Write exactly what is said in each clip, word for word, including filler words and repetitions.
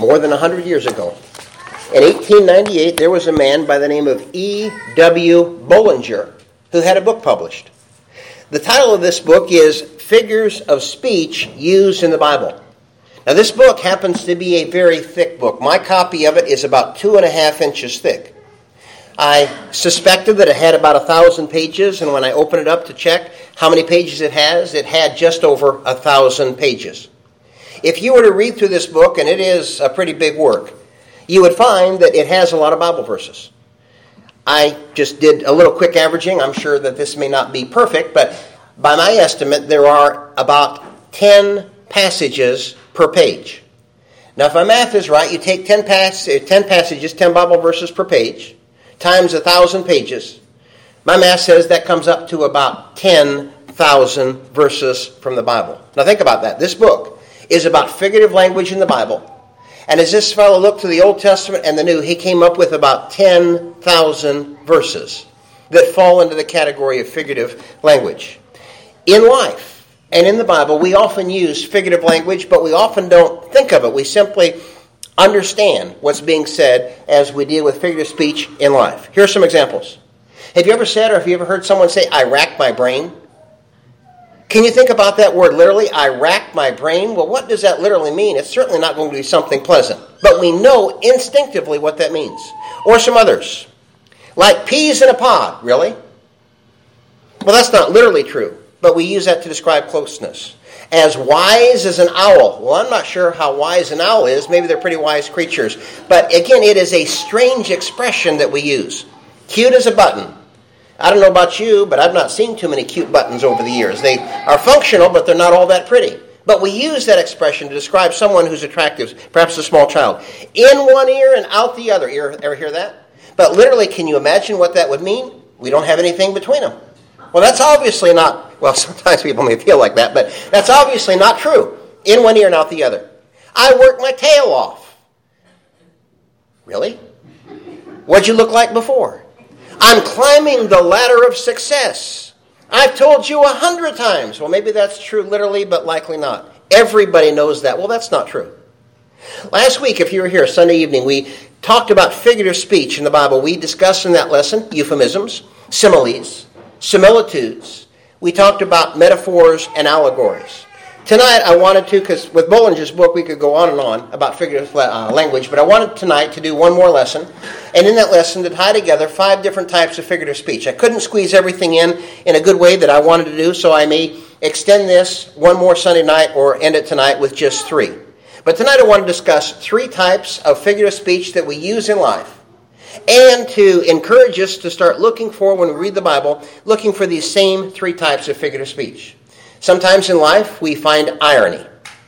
more than one hundred years ago. In eighteen ninety-eight, there was a man by the name of E W Bullinger who had a book published. The title of this book is Figures of Speech Used in the Bible. Now, this book happens to be a very thick book. My copy of it is about two and a half inches thick. I suspected that it had about a thousand pages, and when I opened it up to check how many pages it has, it had just over a thousand pages. If you were to read through this book, and it is a pretty big work, you would find that it has a lot of Bible verses. I just did a little quick averaging. I'm sure that this may not be perfect, but by my estimate, there are about ten passages per page. Now, if my math is right, you take ten, pass- ten passages, ten Bible verses per page, times a thousand pages. My math says that comes up to about ten thousand verses from the Bible. Now think about that. This book is about figurative language in the Bible. And as this fellow looked to the Old Testament and the New, he came up with about ten thousand verses that fall into the category of figurative language. In life and in the Bible, we often use figurative language, but we often don't think of it. We simply understand what's being said as we deal with figurative speech in life. Here are some examples. Have you ever said or have you ever heard someone say, I racked my brain? Can you think about that word literally? I racked my brain. Well, what does that literally mean? It's certainly not going to be something pleasant. But we know instinctively what that means. Or some others. Like peas in a pod. Really? Well, that's not literally true. But we use that to describe closeness. As wise as an owl. Well, I'm not sure how wise an owl is. Maybe they're pretty wise creatures. But again, it is a strange expression that we use. Cute as a button. I don't know about you, but I've not seen too many cute buttons over the years. They are functional, but they're not all that pretty. But we use that expression to describe someone who's attractive, perhaps a small child. In one ear and out the other. You ever hear that? But literally, can you imagine what that would mean? We don't have anything between them. Well, that's obviously not, well, sometimes people may feel like that, but that's obviously not true. In one ear and out the other. I worked my tail off. Really? What'd you look like before? I'm climbing the ladder of success. I've told you a hundred times. Well, maybe that's true literally, but likely not. Everybody knows that. Well, that's not true. Last week, if you were here Sunday evening, we talked about figurative speech in the Bible. We discussed in that lesson euphemisms, similes, similitudes. We talked about metaphors and allegories. Tonight I wanted to, because with Bullinger's book we could go on and on about figurative uh, language, but I wanted tonight to do one more lesson, and in that lesson to tie together five different types of figurative speech. I couldn't squeeze everything in in a good way that I wanted to do, so I may extend this one more Sunday night or end it tonight with just three. But tonight I want to discuss three types of figurative speech that we use in life, and to encourage us to start looking for, when we read the Bible, looking for these same three types of figurative speech. Sometimes in life we find irony.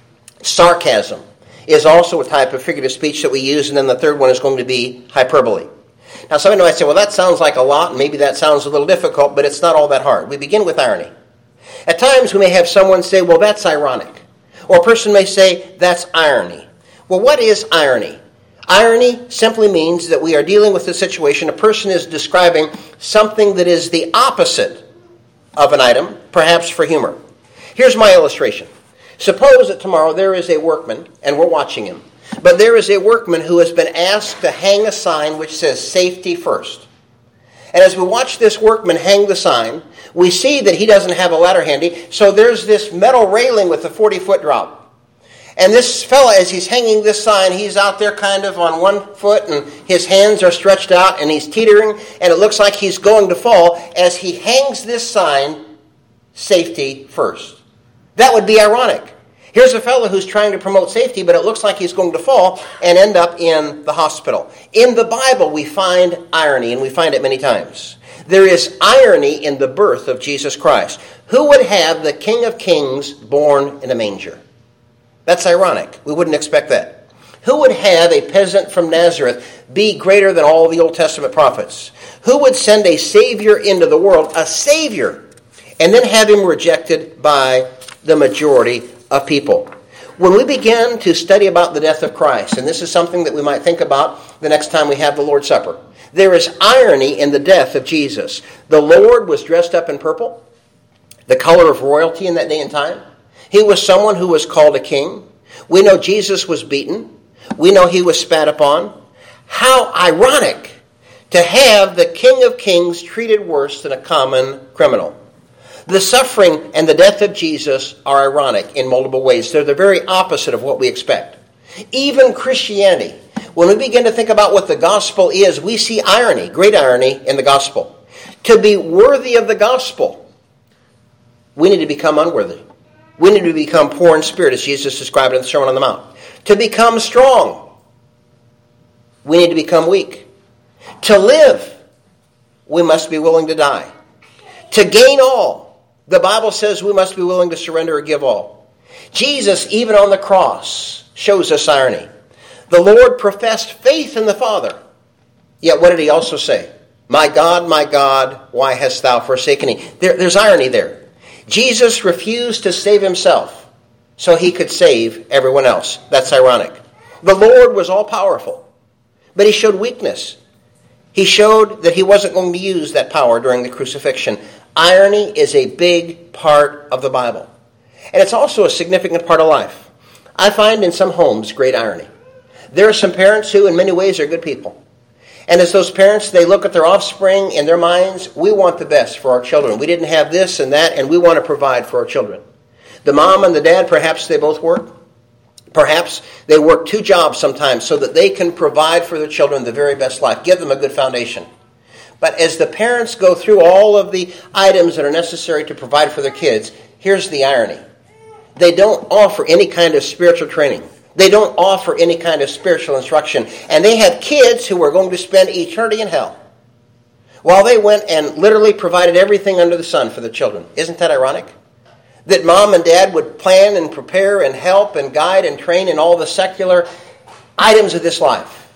Sarcasm is also a type of figurative speech that we use, and then the third one is going to be hyperbole. Now somebody might say, well, that sounds like a lot, and maybe that sounds a little difficult, but it's not all that hard. We begin with irony. At times we may have someone say, well, that's ironic. Or a person may say, that's irony. Well, what is irony? Irony simply means that we are dealing with a situation, a person is describing something that is the opposite of an item, perhaps for humor. Here's my illustration. Suppose that tomorrow there is a workman, and we're watching him, but there is a workman who has been asked to hang a sign which says safety first. And as we watch this workman hang the sign, we see that he doesn't have a ladder handy, so there's this metal railing with a forty-foot drop. And this fella, as he's hanging this sign, he's out there kind of on one foot, and his hands are stretched out, and he's teetering, and it looks like he's going to fall as he hangs this sign, safety first. That would be ironic. Here's a fellow who's trying to promote safety, but it looks like he's going to fall and end up in the hospital. In the Bible, we find irony, and we find it many times. There is irony in the birth of Jesus Christ. Who would have the King of Kings born in a manger? That's ironic. We wouldn't expect that. Who would have a peasant from Nazareth be greater than all the Old Testament prophets? Who would send a Savior into the world, a Savior, and then have him rejected by the majority of people? When we begin to study about the death of Christ, and this is something that we might think about the next time we have the Lord's Supper, there is irony in the death of Jesus. The Lord was dressed up in purple, the color of royalty in that day and time. He was someone who was called a king. We know Jesus was beaten. We know he was spat upon. How ironic to have the King of Kings treated worse than a common criminal. The suffering and the death of Jesus are ironic in multiple ways. They're the very opposite of what we expect. Even Christianity, when we begin to think about what the gospel is, we see irony, great irony in the gospel. To be worthy of the gospel, we need to become unworthy. We need to become poor in spirit, as Jesus described in the Sermon on the Mount. To become strong, we need to become weak. To live, we must be willing to die. To gain all, the Bible says we must be willing to surrender or give all. Jesus, even on the cross, shows us irony. The Lord professed faith in the Father. Yet what did he also say? My God, my God, why hast thou forsaken me? There, there's irony there. Jesus refused to save himself so he could save everyone else. That's ironic. The Lord was all-powerful, but he showed weakness. He showed that he wasn't going to use that power during the crucifixion. Irony is a big part of the Bible. And it's also a significant part of life. I find in some homes great irony. There are some parents who in many ways are good people. And as those parents, they look at their offspring in their minds, we want the best for our children. We didn't have this and that, and we want to provide for our children. The mom and the dad, perhaps they both work. Perhaps they work two jobs sometimes so that they can provide for their children the very best life, give them a good foundation. But as the parents go through all of the items that are necessary to provide for their kids, here's the irony. They don't offer any kind of spiritual training. They don't offer any kind of spiritual instruction. And they have kids who are going to spend eternity in hell while they went and literally provided everything under the sun for the children. Isn't that ironic? That mom and dad would plan and prepare and help and guide and train in all the secular items of this life.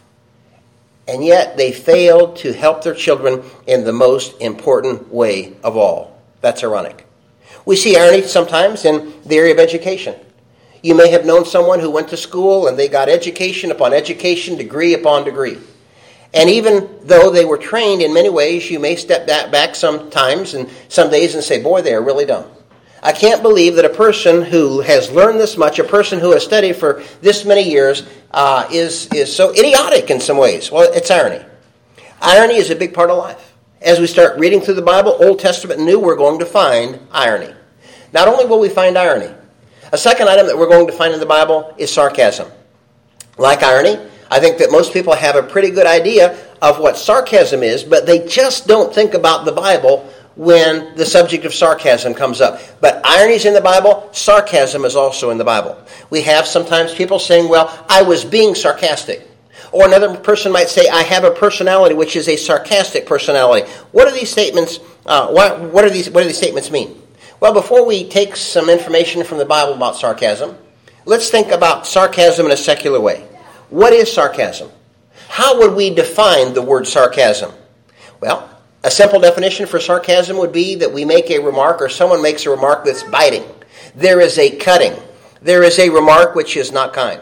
And yet they failed to help their children in the most important way of all. That's ironic. We see irony sometimes in the area of education. You may have known someone who went to school and they got education upon education, degree upon degree. And even though they were trained in many ways, you may step back sometimes and some days and say, boy, they are really dumb. I can't believe that a person who has learned this much, a person who has studied for this many years, uh, is, is so idiotic in some ways. Well, it's irony. Irony is a big part of life. As we start reading through the Bible, Old Testament and New, we're going to find irony. Not only will we find irony, a second item that we're going to find in the Bible is sarcasm. Like irony, I think that most people have a pretty good idea of what sarcasm is, but they just don't think about the Bible when the subject of sarcasm comes up. But irony is in the Bible, sarcasm is also in the Bible. We have sometimes people saying, well, I was being sarcastic. Or another person might say, I have a personality which is a sarcastic personality. What are these statements, uh, what, what, are these, what do these statements mean? Well, before we take some information from the Bible about sarcasm, let's think about sarcasm in a secular way. What is sarcasm? How would we define the word sarcasm? Well, a simple definition for sarcasm would be that we make a remark or someone makes a remark that's biting. There is a cutting. There is a remark which is not kind.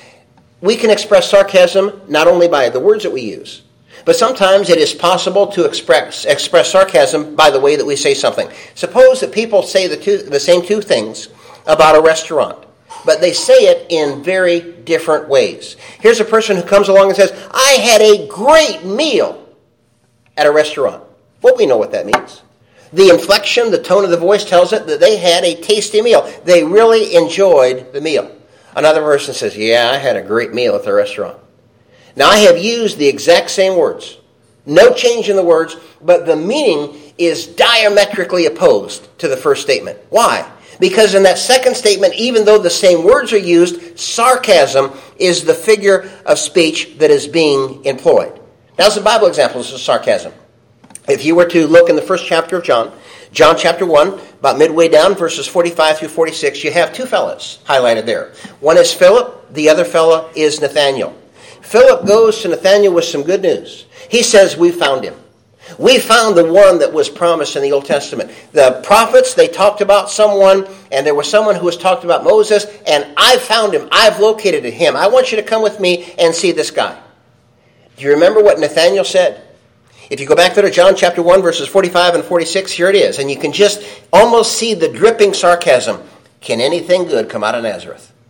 We can express sarcasm not only by the words that we use, but sometimes it is possible to express express sarcasm by the way that we say something. Suppose that people say the two, the same two things about a restaurant, but they say it in very different ways. Here's a person who comes along and says, I had a great meal at a restaurant. Well, we know what that means. The inflection, the tone of the voice tells it that they had a tasty meal. They really enjoyed the meal. Another person says, yeah, I had a great meal at the restaurant. Now, I have used the exact same words. No change in the words, but the meaning is diametrically opposed to the first statement. Why? Because in that second statement, even though the same words are used, sarcasm is the figure of speech that is being employed. Now, some Bible examples of sarcasm. If you were to look in the first chapter of John, John chapter one, about midway down, verses forty-five through forty-six, you have two fellows highlighted there. One is Philip, the other fellow is Nathanael. Philip goes to Nathanael with some good news. He says, we found him. We found the one that was promised in the Old Testament. The prophets, they talked about someone, and there was someone who was talked about Moses, and I found him. I've located him. I want you to come with me and see this guy. Do you remember what Nathanael said? If you go back there to John chapter one, verses forty-five and forty-six, here it is. And you can just almost see the dripping sarcasm. Can anything good come out of Nazareth?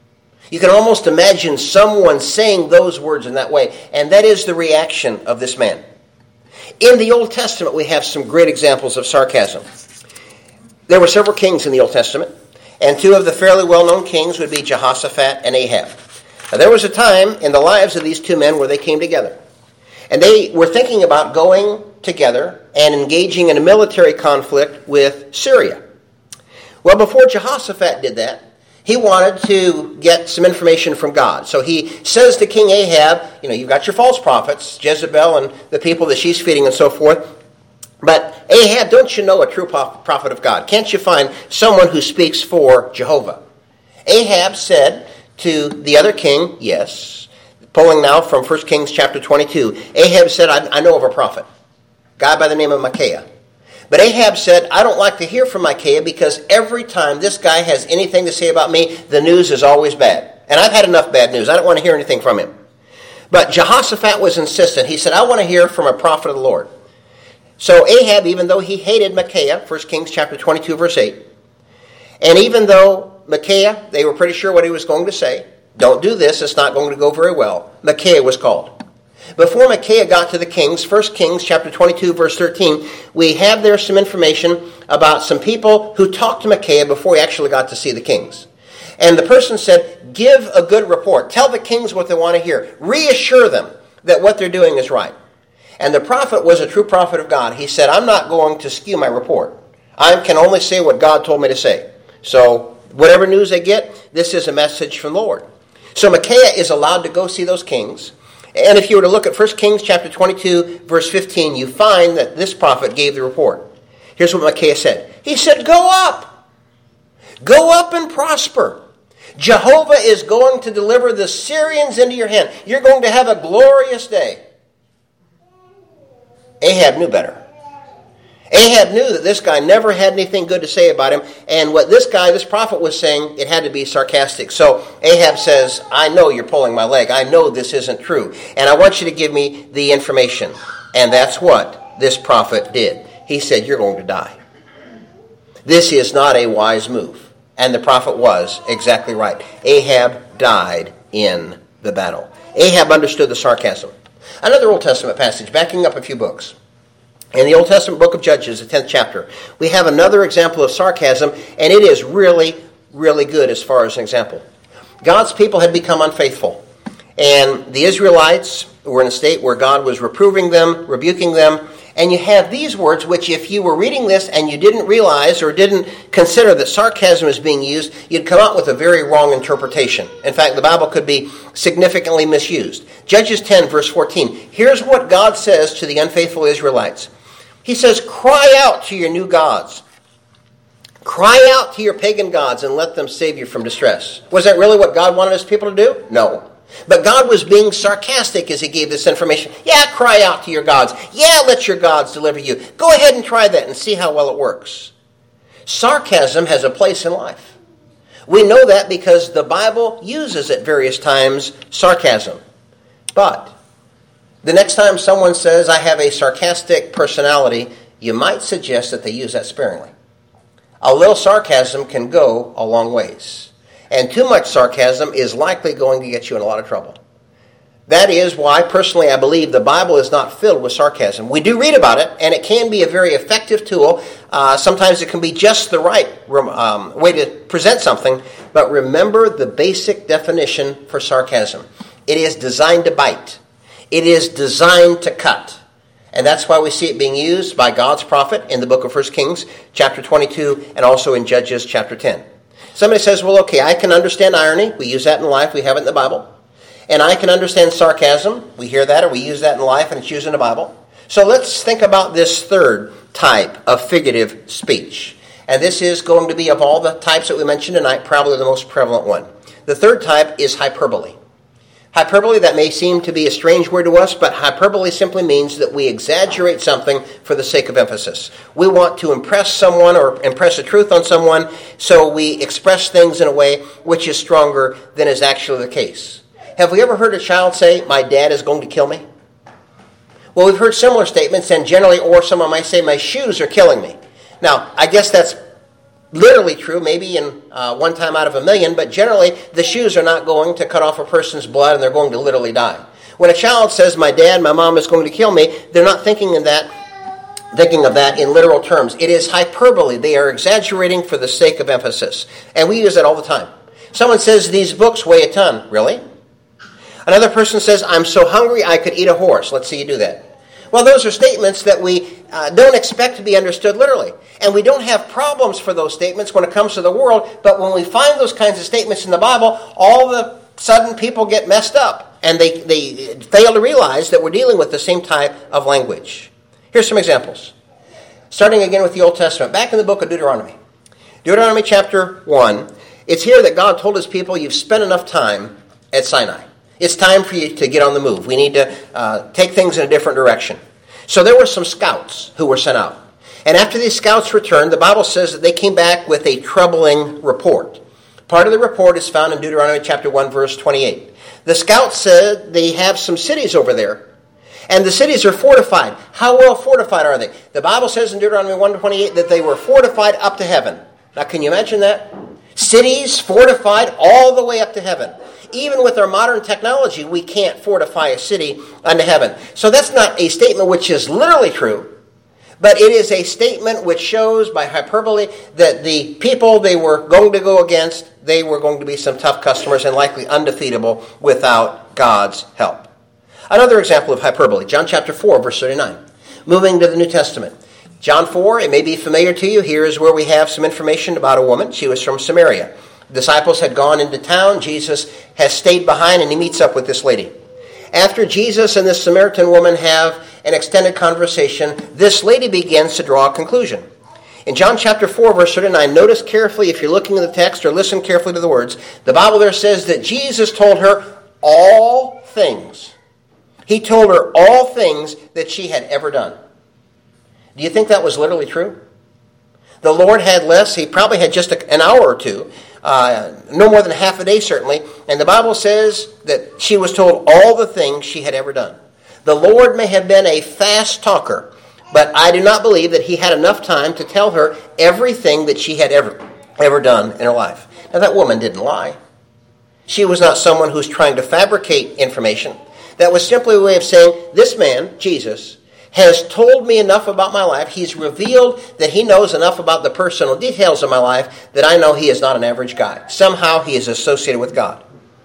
You can almost imagine someone saying those words in that way, and that is the reaction of this man. In the Old Testament, we have some great examples of sarcasm. There were several kings in the Old Testament, and two of the fairly well-known kings would be Jehoshaphat and Ahab. Now, there was a time in the lives of these two men where they came together, and they were thinking about going together and engaging in a military conflict with Syria. Well, before Jehoshaphat did that, he wanted to get some information from God. So he says to King Ahab, you know, you've got your false prophets, Jezebel and the people that she's feeding and so forth. But Ahab, don't you know a true prophet of God? Can't you find someone who speaks for Jehovah? Ahab said to the other king, yes, pulling now from First Kings chapter twenty-two, Ahab said, I, I know of a prophet, a guy by the name of Micaiah. But Ahab said, I don't like to hear from Micaiah because every time this guy has anything to say about me, the news is always bad. And I've had enough bad news. I don't want to hear anything from him. But Jehoshaphat was insistent. He said, I want to hear from a prophet of the Lord. So Ahab, even though he hated Micaiah, First Kings chapter twenty-two, verse eight, and even though Micaiah, they were pretty sure what he was going to say, don't do this, it's not going to go very well, Micaiah was called. Before Micaiah got to the kings, First Kings chapter twenty-two, verse thirteen, we have there some information about some people who talked to Micaiah before he actually got to see the kings. And the person said, give a good report. Tell the kings what they want to hear. Reassure them that what they're doing is right. And the prophet was a true prophet of God. He said, I'm not going to skew my report. I can only say what God told me to say. So whatever news they get, this is a message from the Lord. So Micaiah is allowed to go see those kings. And if you were to look at First Kings chapter twenty-two, verse fifteen, you find that this prophet gave the report. Here's what Micaiah said. He said, go up. Go up and prosper. Jehovah is going to deliver the Syrians into your hand. You're going to have a glorious day. Ahab knew better. Ahab knew that this guy never had anything good to say about him, and what this guy, this prophet was saying, it had to be sarcastic. So Ahab says, I know you're pulling my leg. I know this isn't true, and I want you to give me the information. And that's what this prophet did. He said, you're going to die. This is not a wise move. And the prophet was exactly right. Ahab died in the battle. Ahab understood the sarcasm. Another Old Testament passage, backing up a few books. In the Old Testament book of Judges, the tenth chapter, we have another example of sarcasm, and it is really, really good as far as an example. God's people had become unfaithful, and the Israelites were in a state where God was reproving them, rebuking them, and you have these words which if you were reading this and you didn't realize or didn't consider that sarcasm is being used, you'd come out with a very wrong interpretation. In fact, the Bible could be significantly misused. Judges ten, verse fourteen. Here's what God says to the unfaithful Israelites. He says, cry out to your new gods. Cry out to your pagan gods and let them save you from distress. Was that really what God wanted his people to do? No. But God was being sarcastic as he gave this information. Yeah, cry out to your gods. Yeah, let your gods deliver you. Go ahead and try that and see how well it works. Sarcasm has a place in life. We know that because the Bible uses at various times sarcasm. But the next time someone says, I have a sarcastic personality, you might suggest that they use that sparingly. A little sarcasm can go a long ways. And too much sarcasm is likely going to get you in a lot of trouble. That is why, personally, I believe the Bible is not filled with sarcasm. We do read about it, and it can be a very effective tool. Uh, sometimes it can be just the right um, way to present something. But remember the basic definition for sarcasm. It is designed to bite. It is designed to cut. And that's why we see it being used by God's prophet in the book of First Kings, chapter twenty-two, and also in Judges, chapter ten. Somebody says, well, okay, I can understand irony. We use that in life. We have it in the Bible. And I can understand sarcasm. We hear that or we use that in life and it's used in the Bible. So let's think about this third type of figurative speech. And this is going to be, of all the types that we mentioned tonight, probably the most prevalent one. The third type is hyperbole. Hyperbole, that may seem to be a strange word to us, but hyperbole simply means that we exaggerate something for the sake of emphasis. We want to impress someone or impress a truth on someone, so we express things in a way which is stronger than is actually the case. Have we ever heard a child say, my dad is going to kill me? Well, we've heard similar statements, and generally, or someone might say, my shoes are killing me. Now, I guess that's literally true, maybe in uh, one time out of a million, but generally the shoes are not going to cut off a person's blood and they're going to literally die. When a child says, my dad, my mom is going to kill me, they're not thinking of that, thinking of that in literal terms. It is hyperbole. They are exaggerating for the sake of emphasis. And we use that all the time. Someone says, these books weigh a ton. Really? Another person says, I'm so hungry I could eat a horse. Let's see you do that. Well, those are statements that we uh, don't expect to be understood literally. And we don't have problems for those statements when it comes to the world, but when we find those kinds of statements in the Bible, all of a sudden people get messed up. And they, they fail to realize that we're dealing with the same type of language. Here's some examples. Starting again with the Old Testament. Back in the book of Deuteronomy. Deuteronomy chapter one. It's here that God told his people, you've spent enough time at Sinai. It's time for you to get on the move. We need to uh, take things in a different direction. So there were some scouts who were sent out. And after these scouts returned, the Bible says that they came back with a troubling report. Part of the report is found in Deuteronomy chapter one, verse twenty-eight. The scouts said they have some cities over there, and the cities are fortified. How well fortified are they? The Bible says in Deuteronomy one twenty-eight that they were fortified up to heaven. Now, can you imagine that? Cities fortified all the way up to heaven. Even with our modern technology, we can't fortify a city unto heaven. So that's not a statement which is literally true, but it is a statement which shows by hyperbole that the people they were going to go against, they were going to be some tough customers and likely undefeatable without God's help. Another example of hyperbole, John chapter four, verse thirty-nine. Moving to the New Testament. John four, it may be familiar to you. Here is where we have some information about a woman. She was from Samaria. The disciples had gone into town. Jesus has stayed behind and he meets up with this lady. After Jesus and this Samaritan woman have an extended conversation, this lady begins to draw a conclusion. In John chapter four, verse thirty-nine, notice carefully if you're looking at the text or listen carefully to the words. The Bible there says that Jesus told her all things. He told her all things that she had ever done. Do you think that was literally true? The Lord had less. He probably had just a, an hour or two. Uh, no more than half a day, certainly. And the Bible says that she was told all the things she had ever done. The Lord may have been a fast talker, but I do not believe that he had enough time to tell her everything that she had ever, ever done in her life. Now, that woman didn't lie. She was not someone who's trying to fabricate information. That was simply a way of saying, this man, Jesus, has told me enough about my life. He's revealed that he knows enough about the personal details of my life that I know he is not an average guy. Somehow he is associated with God.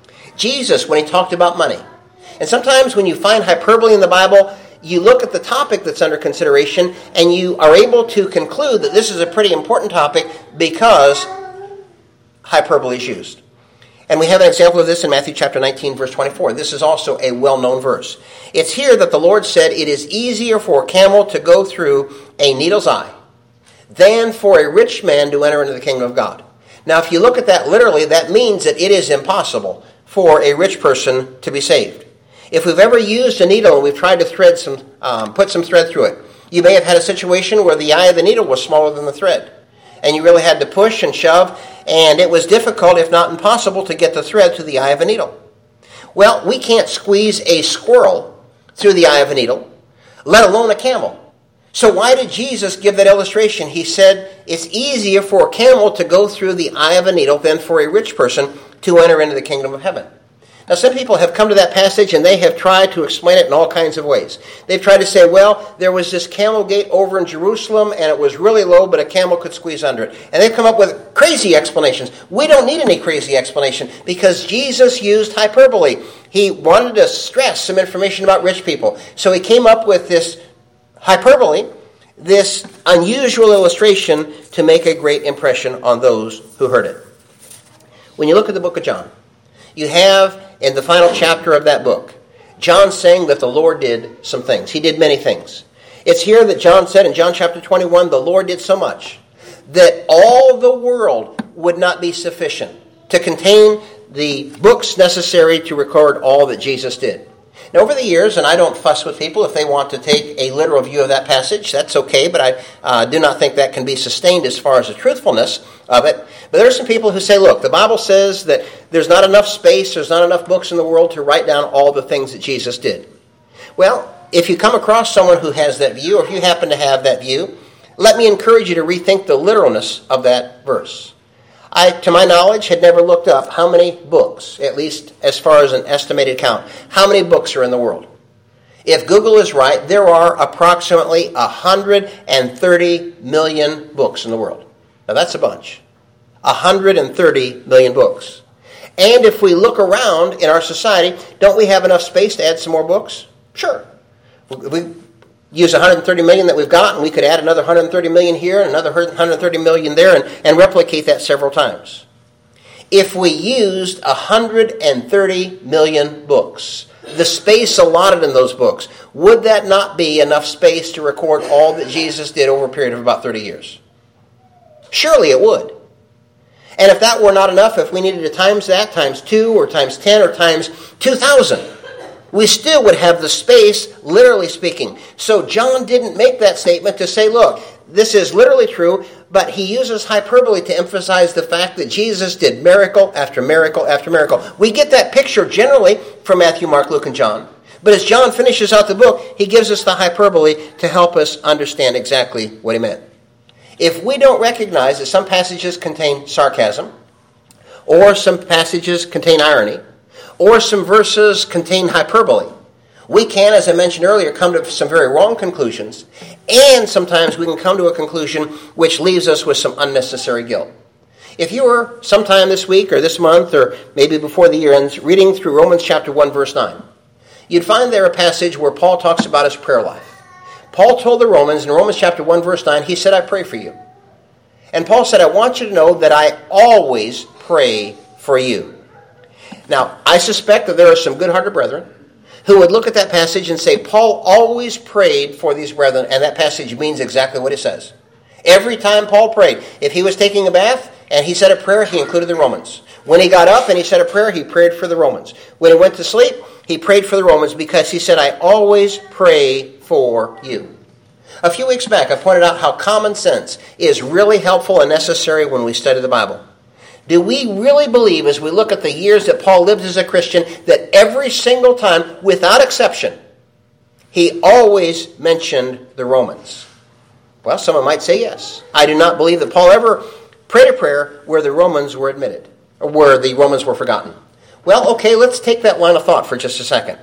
Jesus, when he talked about money, and sometimes when you find hyperbole in the Bible, you look at the topic that's under consideration and you are able to conclude that this is a pretty important topic because hyperbole is used. And we have an example of this in Matthew chapter nineteen, verse twenty-four. This is also a well-known verse. It's here that the Lord said, it is easier for a camel to go through a needle's eye than for a rich man to enter into the kingdom of God. Now, if you look at that literally, that means that it is impossible for a rich person to be saved. If we've ever used a needle and we've tried to thread some, um, put some thread through it, you may have had a situation where the eye of the needle was smaller than the thread. And you really had to push and shove, and it was difficult, if not impossible, to get the thread through the eye of a needle. Well, we can't squeeze a squirrel through the eye of a needle, let alone a camel. So why did Jesus give that illustration? He said it's easier for a camel to go through the eye of a needle than for a rich person to enter into the kingdom of heaven. Now, some people have come to that passage and they have tried to explain it in all kinds of ways. They've tried to say, well, there was this camel gate over in Jerusalem and it was really low, but a camel could squeeze under it. And they've come up with crazy explanations. We don't need any crazy explanation because Jesus used hyperbole. He wanted to stress some information about rich people. So he came up with this hyperbole, this unusual illustration to make a great impression on those who heard it. When you look at the book of John, you have in the final chapter of that book, John saying that the Lord did some things. He did many things. It's here that John said in John chapter twenty-one, the Lord did so much that all the world would not be sufficient to contain the books necessary to record all that Jesus did. Now, over the years, and I don't fuss with people if they want to take a literal view of that passage, that's okay, but I uh, do not think that can be sustained as far as the truthfulness of it. But there are some people who say, look, the Bible says that there's not enough space, there's not enough books in the world to write down all the things that Jesus did. Well, if you come across someone who has that view, or if you happen to have that view, Let me encourage you to rethink the literalness of that verse. I, to my knowledge, had never looked up how many books, at least as far as an estimated count, how many books are in the world. If Google is right, there are approximately one hundred thirty million books in the world. Now that's a bunch. one hundred thirty million books. And if we look around in our society, don't we have enough space to add some more books? Sure. We use one hundred thirty million that we've got, and we could add another one hundred thirty million here and another one hundred thirty million there and, and replicate that several times. If we used one hundred thirty million books, the space allotted in those books, would that not be enough space to record all that Jesus did over a period of about thirty years? Surely it would. And if that were not enough, if we needed to times that, times two, or times ten, or times two thousand, we still would have the space, literally speaking. So John didn't make that statement to say, look, this is literally true, but he uses hyperbole to emphasize the fact that Jesus did miracle after miracle after miracle. We get that picture generally from Matthew, Mark, Luke, and John. But as John finishes out the book, he gives us the hyperbole to help us understand exactly what he meant. If we don't recognize that some passages contain sarcasm, or some passages contain irony, or some verses contain hyperbole, we can, as I mentioned earlier, come to some very wrong conclusions, and sometimes we can come to a conclusion which leaves us with some unnecessary guilt. If you were sometime this week or this month or maybe before the year ends reading through Romans chapter one, verse nine, you'd find there a passage where Paul talks about his prayer life. Paul told the Romans in Romans chapter one, verse nine, he said, I pray for you. And Paul said, I want you to know that I always pray for you. Now, I suspect that there are some good-hearted brethren who would look at that passage and say, Paul always prayed for these brethren, and that passage means exactly what it says. Every time Paul prayed, if he was taking a bath and he said a prayer, he included the Romans. When he got up and he said a prayer, he prayed for the Romans. When he went to sleep, he prayed for the Romans because he said, I always pray for you. A few weeks back, I pointed out how common sense is really helpful and necessary when we study the Bible. Do we really believe, as we look at the years that Paul lived as a Christian, that every single time, without exception, he always mentioned the Romans? Well, someone might say yes. I do not believe that Paul ever prayed a prayer where the Romans were admitted, or where the Romans were forgotten. Well, okay, let's take that line of thought for just a second.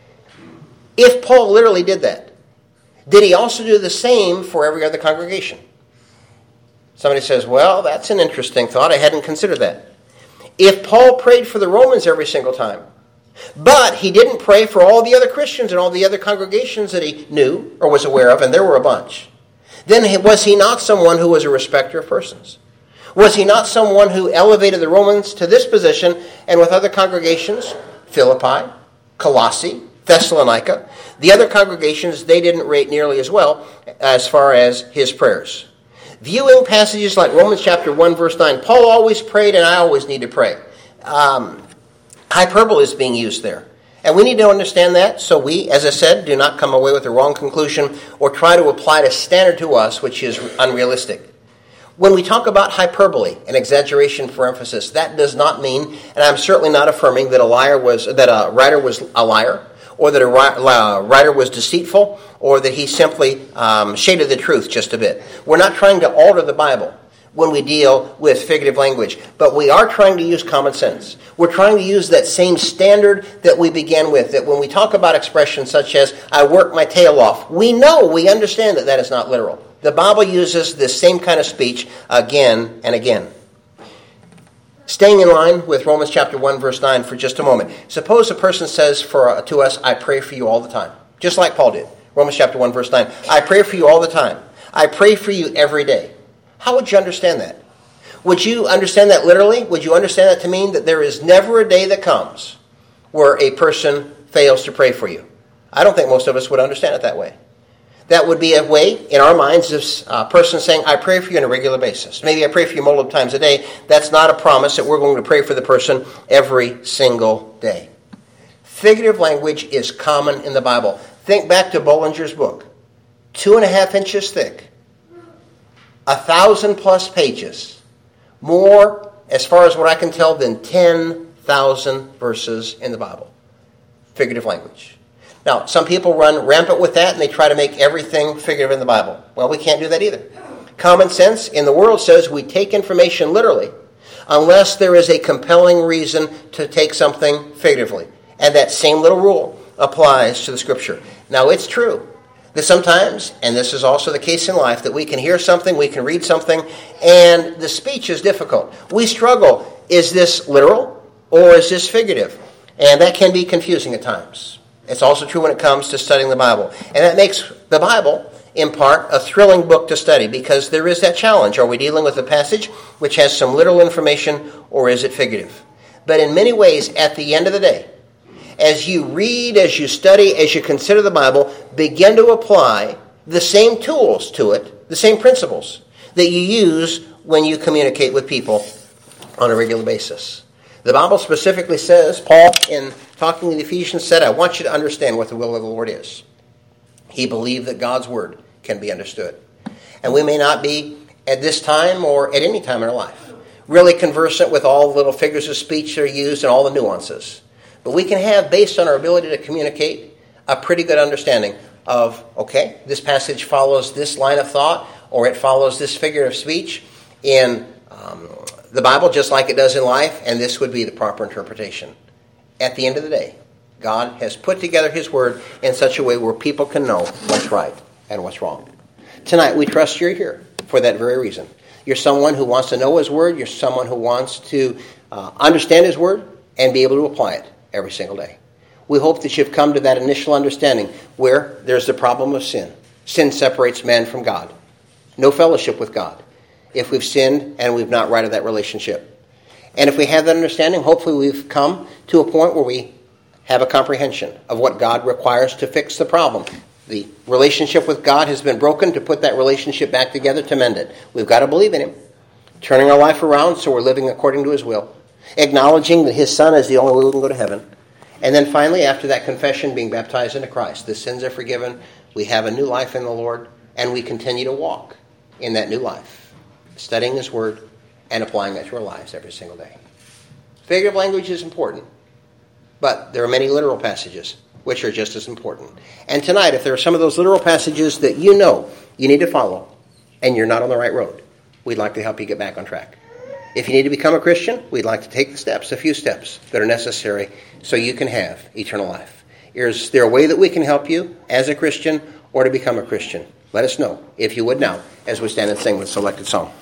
If Paul literally did that, did he also do the same for every other congregation? Somebody says, well, that's an interesting thought. I hadn't considered that. If Paul prayed for the Romans every single time, but he didn't pray for all the other Christians and all the other congregations that he knew or was aware of, and there were a bunch, then was he not someone who was a respecter of persons? Was he not someone who elevated the Romans to this position and with other congregations, Philippi, Colossae, Thessalonica, the other congregations, they didn't rate nearly as well as far as his prayers? Viewing passages like Romans chapter one, verse nine, Paul always prayed and I always need to pray. Um, hyperbole is being used there. And we need to understand that so we, as I said, do not come away with a wrong conclusion or try to apply a standard to us which is unrealistic. When we talk about hyperbole, an exaggeration for emphasis, that does not mean, and I'm certainly not affirming that a liar was that a writer was a liar, or that a writer was deceitful, or that he simply um, shaded the truth just a bit. We're not trying to alter the Bible when we deal with figurative language, but we are trying to use common sense. We're trying to use that same standard that we began with, that when we talk about expressions such as, I work my tail off, we know, we understand that that is not literal. The Bible uses this same kind of speech again and again. Staying in line with Romans chapter one, verse nine for just a moment. Suppose a person says for uh, to us, I pray for you all the time. Just like Paul did. Romans chapter one, verse nine. I pray for you all the time. I pray for you every day. How would you understand that? Would you understand that literally? Would you understand that to mean that there is never a day that comes where a person fails to pray for you? I don't think most of us would understand it that way. That would be a way, in our minds, of a person saying, I pray for you on a regular basis. Maybe I pray for you multiple times a day. That's not a promise that we're going to pray for the person every single day. Figurative language is common in the Bible. Think back to Bollinger's book. Two and a half inches thick. A thousand plus pages. More, as far as what I can tell, than ten thousand verses in the Bible. Figurative language. Now, some people run rampant with that and they try to make everything figurative in the Bible. Well, we can't do that either. Common sense in the world says we take information literally unless there is a compelling reason to take something figuratively. And that same little rule applies to the Scripture. Now, it's true that sometimes, and this is also the case in life, that we can hear something, we can read something, and the speech is difficult. We struggle. Is this literal or is this figurative? And that can be confusing at times. It's also true when it comes to studying the Bible. And that makes the Bible, in part, a thrilling book to study because there is that challenge. Are we dealing with a passage which has some literal information or is it figurative? But in many ways, at the end of the day, as you read, as you study, as you consider the Bible, begin to apply the same tools to it, the same principles that you use when you communicate with people on a regular basis. The Bible specifically says, Paul, in talking to the Ephesians, said, I want you to understand what the will of the Lord is. He believed that God's word can be understood. And we may not be, at this time or at any time in our life, really conversant with all the little figures of speech that are used and all the nuances. But we can have, based on our ability to communicate, a pretty good understanding of, okay, this passage follows this line of thought, or it follows this figure of speech in um, the Bible, just like it does in life, and this would be the proper interpretation. At the end of the day, God has put together His Word in such a way where people can know what's right and what's wrong. Tonight, we trust you're here for that very reason. You're someone who wants to know His Word. You're someone who wants to uh, understand His Word and be able to apply it every single day. We hope that you've come to that initial understanding where there's the problem of sin. Sin separates man from God. No fellowship with God if we've sinned and we've not righted that relationship. And if we have that understanding, hopefully we've come to a point where we have a comprehension of what God requires to fix the problem. The relationship with God has been broken. To put that relationship back together, to mend it, we've got to believe in Him, turning our life around so we're living according to His will, acknowledging that His Son is the only way we can go to heaven. And then finally, after that confession, being baptized into Christ. The sins are forgiven. We have a new life in the Lord, and we continue to walk in that new life, studying His Word and applying it to our lives every single day. Figurative language is important, but there are many literal passages which are just as important. And tonight, if there are some of those literal passages that you know you need to follow and you're not on the right road, we'd like to help you get back on track. If you need to become a Christian, we'd like to take the steps, a few steps that are necessary so you can have eternal life. Is there a way that we can help you as a Christian or to become a Christian? Let us know, if you would now, as we stand and sing the selected song.